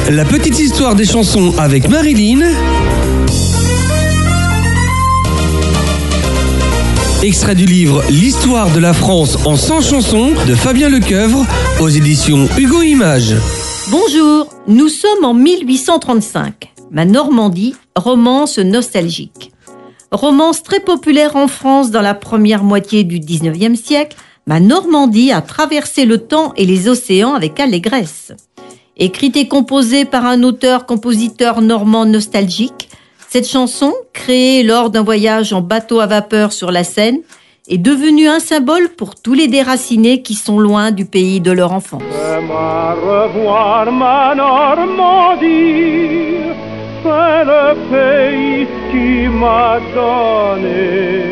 La petite histoire des chansons avec Marilyn. Extrait du livre L'histoire de la France en 100 chansons de Fabien Lecoeuvre aux éditions Hugo Images. Bonjour, nous sommes en 1835. Ma Normandie, romance nostalgique. Romance très populaire en France dans la première moitié du 19e siècle, Ma Normandie a traversé le temps et les océans avec allégresse. Écrite et composée par un auteur-compositeur normand nostalgique, cette chanson, créée lors d'un voyage en bateau à vapeur sur la Seine, est devenue un symbole pour tous les déracinés qui sont loin du pays de leur enfance. J'aime revoir ma Normandie, c'est le pays qui m'a donné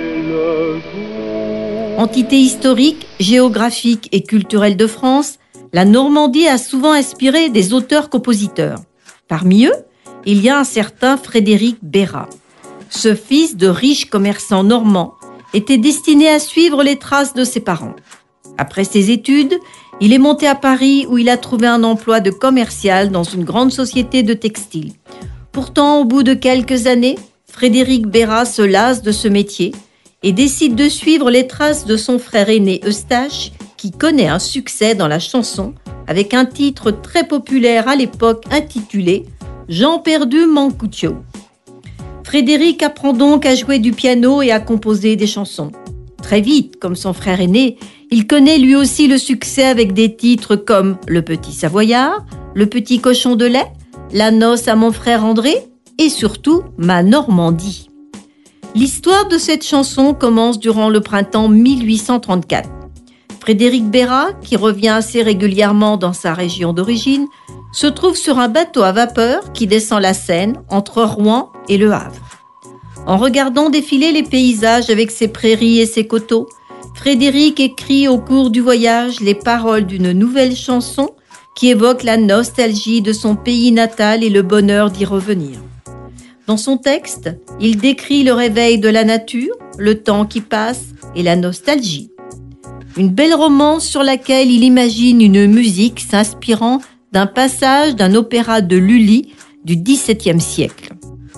le jour. Entité historique, géographique et culturelle de France, la Normandie a souvent inspiré des auteurs-compositeurs. Parmi eux, il y a un certain Frédéric Bérat. Ce fils de riches commerçants normands était destiné à suivre les traces de ses parents. Après ses études, il est monté à Paris où il a trouvé un emploi de commercial dans une grande société de textile. Pourtant, au bout de quelques années, Frédéric Bérat se lasse de ce métier et décide de suivre les traces de son frère aîné Eustache, qui connaît un succès dans la chanson avec un titre très populaire à l'époque intitulé « Jean perdu Mancuccio ». Frédéric apprend donc à jouer du piano et à composer des chansons. Très vite, comme son frère aîné, il connaît lui aussi le succès avec des titres comme « Le Petit Savoyard »,« Le Petit Cochon de lait »,« La noce à mon frère André » et surtout « Ma Normandie ». L'histoire de cette chanson commence durant le printemps 1834. Frédéric Bérat, qui revient assez régulièrement dans sa région d'origine, se trouve sur un bateau à vapeur qui descend la Seine entre Rouen et Le Havre. En regardant défiler les paysages avec ses prairies et ses coteaux, Frédéric écrit au cours du voyage les paroles d'une nouvelle chanson qui évoque la nostalgie de son pays natal et le bonheur d'y revenir. Dans son texte, il décrit le réveil de la nature, le temps qui passe et la nostalgie. Une belle romance sur laquelle il imagine une musique s'inspirant d'un passage d'un opéra de Lully du XVIIe siècle.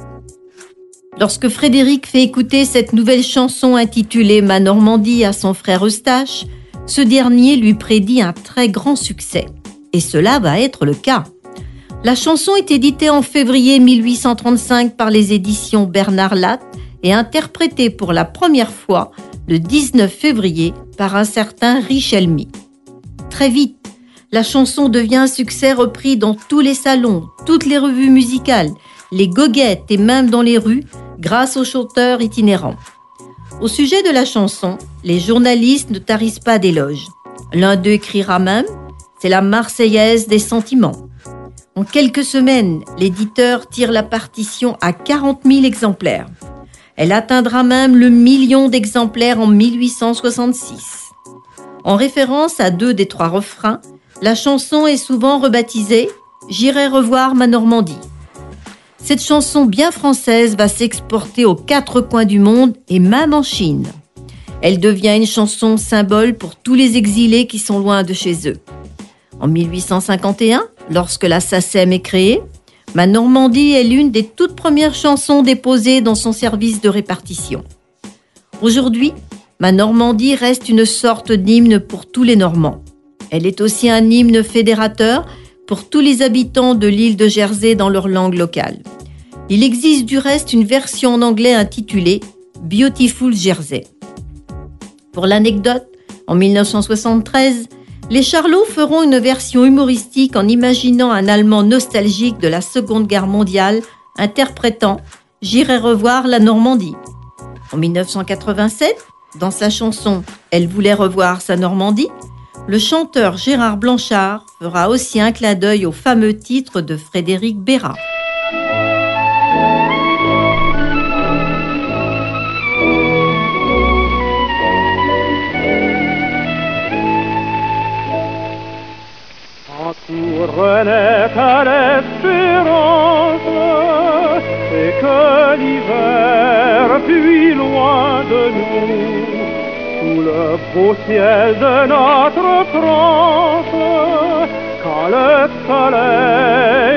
Lorsque Frédéric fait écouter cette nouvelle chanson intitulée « Ma Normandie » à son frère Eustache, ce dernier lui prédit un très grand succès. Et cela va être le cas. La chanson est éditée en février 1835 par les éditions Bernard Latte et interprétée pour la première fois le 19 février par un certain Richelmy. Très vite, la chanson devient un succès repris dans tous les salons, toutes les revues musicales, les goguettes et même dans les rues grâce aux chanteurs itinérants. Au sujet de la chanson, les journalistes ne tarissent pas d'éloges. L'un d'eux écrira même « C'est la Marseillaise des sentiments ». En quelques semaines, l'éditeur tire la partition à 40 000 exemplaires. Elle atteindra même le million d'exemplaires en 1866. En référence à 2 des 3 refrains, la chanson est souvent rebaptisée « J'irai revoir ma Normandie ». Cette chanson bien française va s'exporter aux 4 coins du monde et même en Chine. Elle devient une chanson symbole pour tous les exilés qui sont loin de chez eux. En 1851, lorsque la SACEM est créée, Ma Normandie est l'une des toutes premières chansons déposées dans son service de répartition. Aujourd'hui, Ma Normandie reste une sorte d'hymne pour tous les Normands. Elle est aussi un hymne fédérateur pour tous les habitants de l'île de Jersey dans leur langue locale. Il existe du reste une version en anglais intitulée « Beautiful Jersey ». Pour l'anecdote, en 1973, les Charlots feront une version humoristique en imaginant un Allemand nostalgique de la Seconde Guerre mondiale interprétant « J'irai revoir la Normandie ». En 1987, dans sa chanson « Elle voulait revoir sa Normandie », le chanteur Gérard Blanchard fera aussi un clin d'œil au fameux titre de Frédéric Bérat. Quand tout renaît à l'espérance et que l'hiver fuit loin de nous, sous le beau ciel de notre France, quand le soleil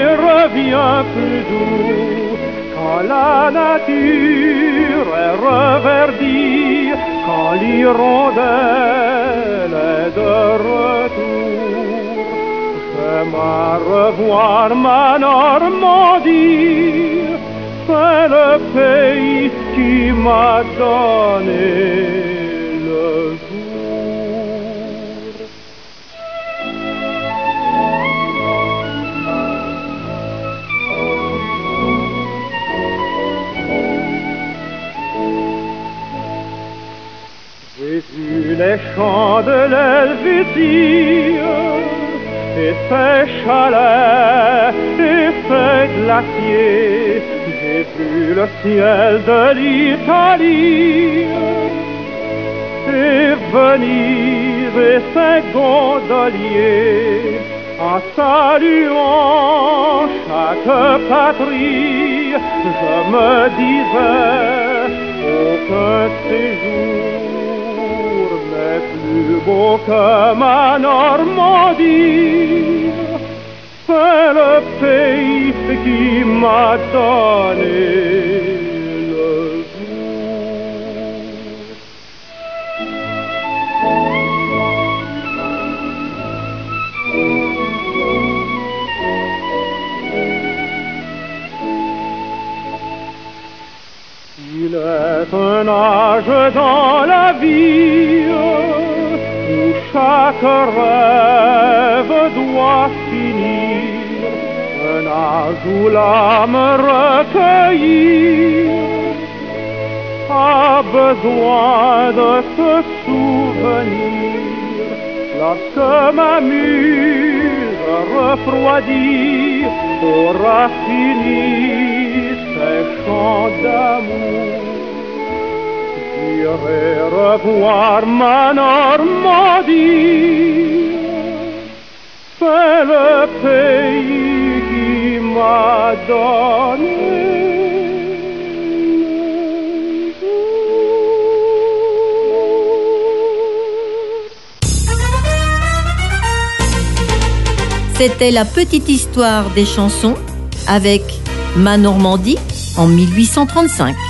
devient plus doux quand la nature est reverdie, quand l'hirondelle est de retour. J'aime à revoir ma Normandie, c'est le pays qui m'a donné le jour. J'ai vu les champs de l'Helvétie et ses chalets et ses glaciers. J'ai vu le ciel de l'Italie et Venise et ses gondoliers. En saluant chaque patrie, je me disais aucun séjour n'est plus beau que ma Normandie. C'est le pays qui m'a donné le jour. Il est un âge dans la vie où chaque rêve doit finir, un âge où l'âme recueillie a besoin de se souvenir. Lorsque ma muse refroidie aura fini ses chants d'amour, j'irai revoir ma Normandie. C'est le pays qui m'a donné le jour. C'était la petite histoire des chansons avec Ma Normandie en 1835.